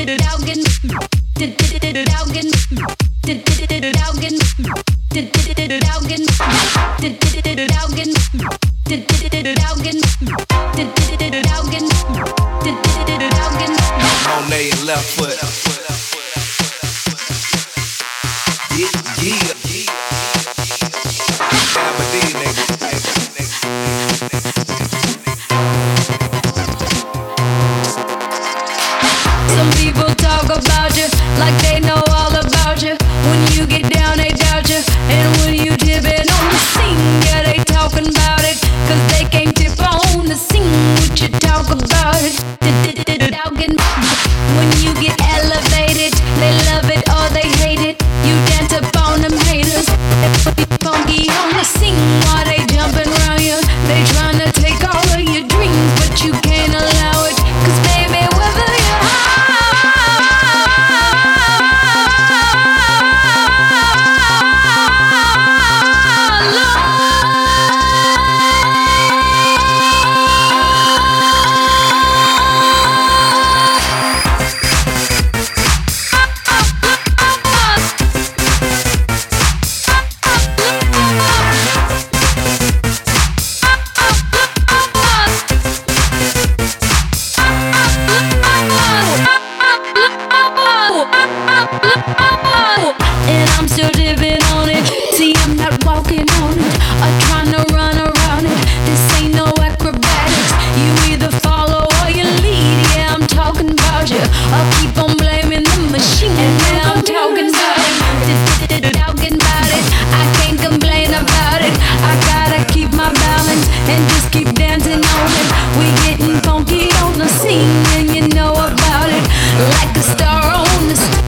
Monet and left foot. Yeah. Aberdeen, nigga. Some people talk about you like they know all about you. When you get down, they doubt you. And when you dipping on the scene, yeah, they talking about it. Cause they can't tip on the scene what you talk about it. When you get elevated, they love it or they hate it. You dance upon them haters. They put you funky on the scene while they jumping around you. They tryna take all of your dreams, but you can't allow it. Cause baby, whether you're and I'm still dipping on it. See, I'm not walking on it or trying to run around it. This ain't no acrobatics. You either follow or you lead. Yeah, I'm talking about you. Or keep on blaming the machine. Yeah, I'm talking about it. Talking about it. I can't complain about it. I gotta keep my balance and just keep dancing on it. We getting funky on the scene, and you know about it. Like a star on the stage.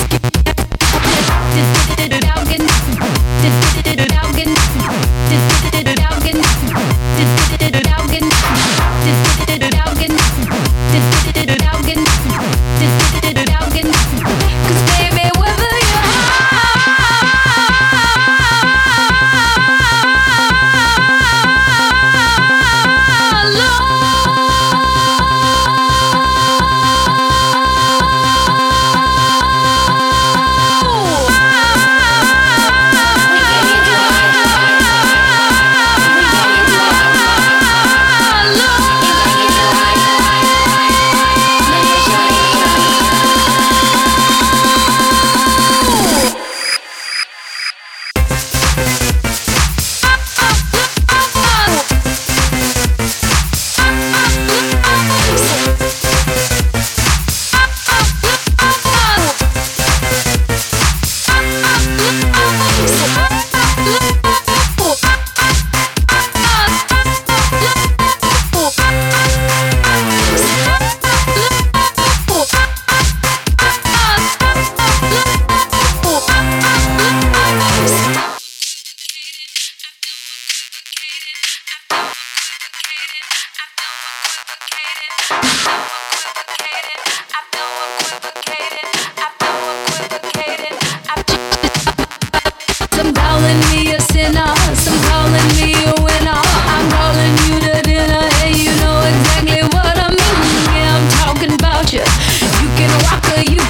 Some calling me a sinner, some calling me a winner. I'm calling you to dinner, and you know exactly what I mean. Yeah, I'm talking about you. You can rock or you